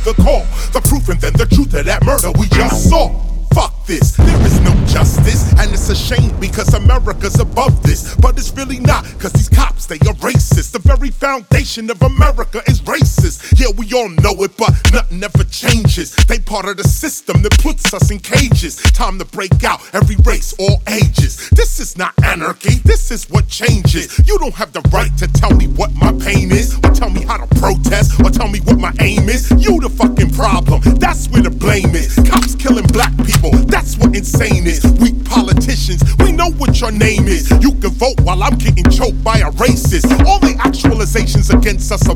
the call, the proof and then the truth of that murder we just saw. Fuck this, there is no justice, and it's a shame because America's above this. But it's really not, cause these cops, they are racist. The very foundation of America is racist. Yeah, we all know it, but nothing ever changes. They part of the system that puts us in cages. Time to break out, every race, all ages. This is not anarchy, this is what changes. You don't have the right to tell me what my pain is, or tell me how to protest, or tell me what my aim is. You the fucking problem, that's where the blame is. Cops killing black people, that's what insane is. Weak politicians, we know what your name is. You can vote while I'm getting choked by a racist. All the actualizations against us are